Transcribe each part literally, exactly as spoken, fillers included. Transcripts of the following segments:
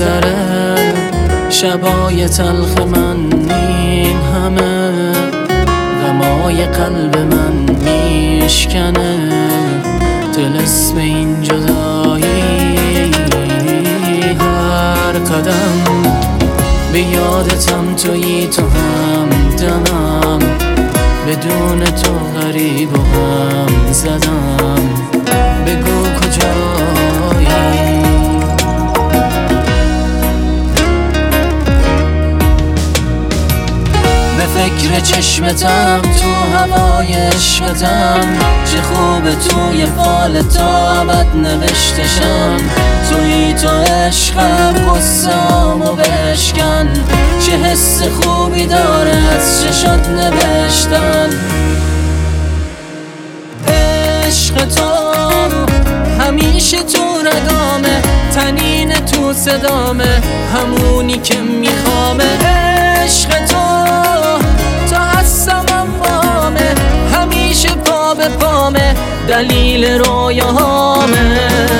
میگذره شبای تلخ من این همه غمای قلب من میشکنه دل اسم این جدایی هر قدم به یادتم تویی تو هم دمم بدون تو غریب و هم زدم بگو کجایی به فکر چشمتم تو هوای عشقتم چه خوبه توی فال تا ابد نوشتشم توی تو عشقم غصه‌امو بشکن چه حس خوبی داره از چشات نوشتن عشق تو همیشه تو رگامه تنین تو صدامه همونی که میخوامه عشق تو تا هستمم بامه همیشه پا به پامه دلیل رویاهامه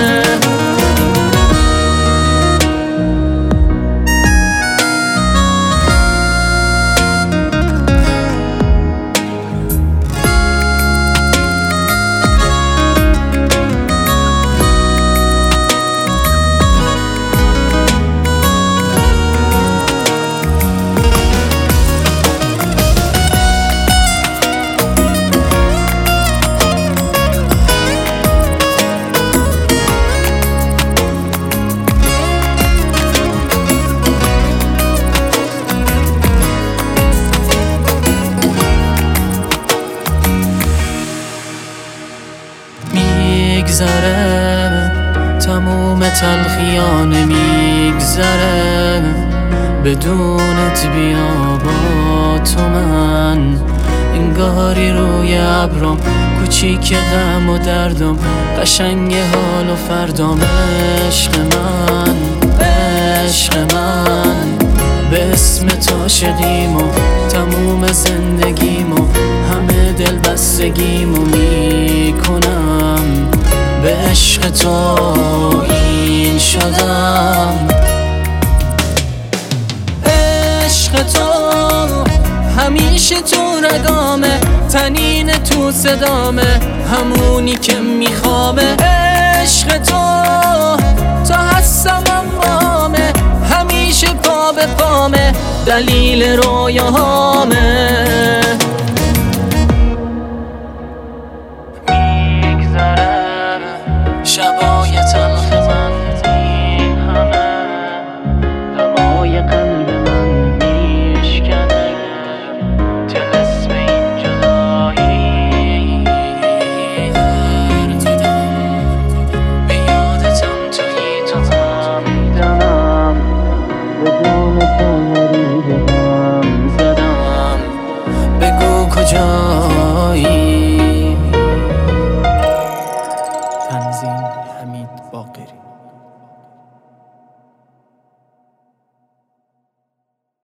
میگذره تموم تلخیانه میگذره بدونت بیا با تو من انگاری روی ابرم کوچیک غم و دردم قشنگ حال و فردام عشق من عشق من به اسم تو عاشقیمو تموم زندگیمو همه دل بستگیمو میکنم به عشق تو این شدم عشق تو همیشه تو رگامه تنین تو صدامه همونی که میخوامه عشق تو تا هستمم بامه همیشه پا به پامه دلیل رویاهامه شبای تلخ من این همه غمای قلب من میشکنه طلسم این جدایی هر قدم به یادتم توی تو هم دمم بدون تو غریب هم زدم بگو کجایی تنظیم حمید باقری.